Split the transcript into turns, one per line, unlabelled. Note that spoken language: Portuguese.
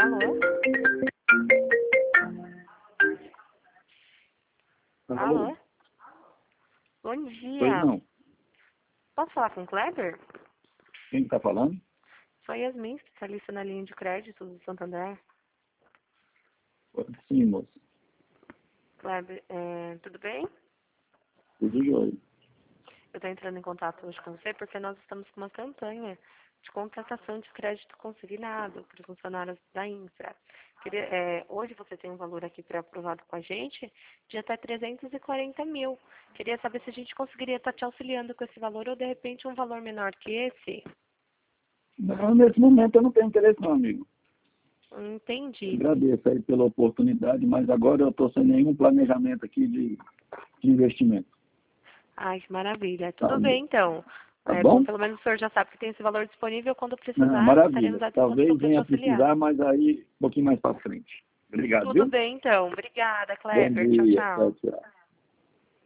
Alô? Alô? Bom dia.
Pois não.
Posso falar com o Kleber?
Quem está falando?
Sou Yasmin, especialista na linha de crédito do Santander.
Sim, moço.
Kleber, tudo bem?
Tudo jóia.
Eu estou entrando em contato hoje com você porque nós estamos com uma campanha de contratação de crédito consignado para os funcionários da Infra. Hoje você tem um valor aqui pré-aprovado com a gente de até 340 mil. Queria saber se a gente conseguiria estar te auxiliando com esse valor ou, de repente, um valor menor que esse.
Não, nesse momento eu não tenho interesse não, amigo.
Entendi.
Agradeço aí pela oportunidade, mas agora eu estou sem nenhum planejamento aqui de investimento.
Ai, que maravilha. Tudo
Tá,
bem, então.
tá
Bom,
bom?
pelo menos o senhor já sabe que tem esse valor disponível. Quando
Não,
precisar,
maravilha.
estaremos à disposição
Talvez
para te
venha a
auxiliar.
precisar, mas aí um pouquinho mais para frente. Obrigado,
Tudo
viu?
bem, então. Obrigada,
Bom
Kleber. Tchau,
dia. Tchau,
tchau.
tchau.